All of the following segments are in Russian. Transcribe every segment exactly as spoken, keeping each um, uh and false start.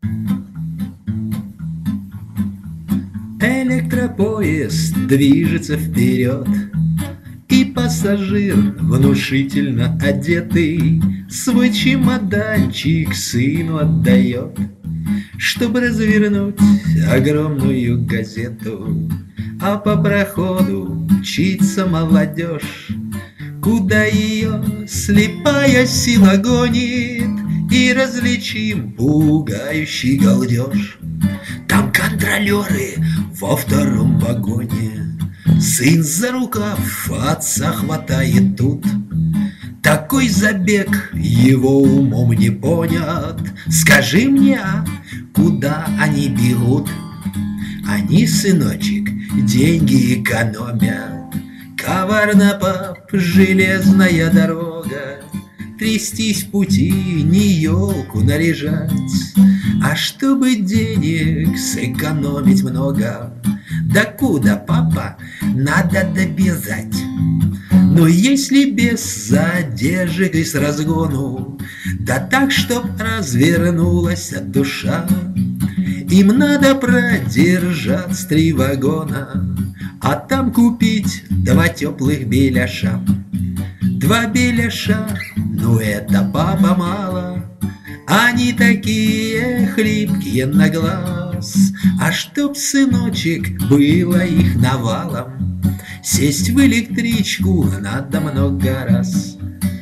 Электропоезд движется вперед, и пассажир, внушительно одетый, свой чемоданчик сыну отдает, чтобы развернуть огромную газету. А по проходу мчится молодежь, куда ее слепая сила гонит, и различим пугающий галдеж. Там контролеры во втором вагоне, сын за рукав отца хватает тут. Такой забег его умом не понят. Скажи мне, куда они бегут? Они, сыночек, деньги экономят. Коварно, пап, железная дорога, трястись в пути, не елку наряжать. А чтобы денег сэкономить много, да куда, папа, надо добежать. Но если без задержек и с разгону, да так, чтоб развернулась душа, им надо продержать три вагона, а там купить два теплых беляша. Два беляша, ну это, папа, мало, они такие хлипкие на глаз. А чтоб, сыночек, было их навалом, сесть в электричку надо много раз.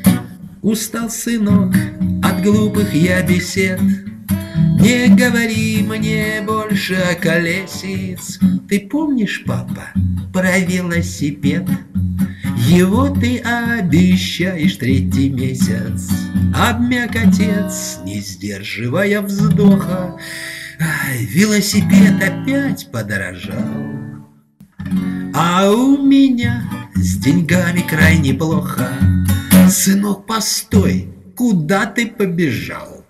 Устал, сынок, от глупых я бесед, не говори мне больше о колесиц. Ты помнишь, папа, про велосипед? Его ты обещаешь третий месяц. Обмяк отец, не сдерживая вздоха. Ай, велосипед опять подорожал. А у меня с деньгами крайне плохо. Сынок, постой, куда ты побежал?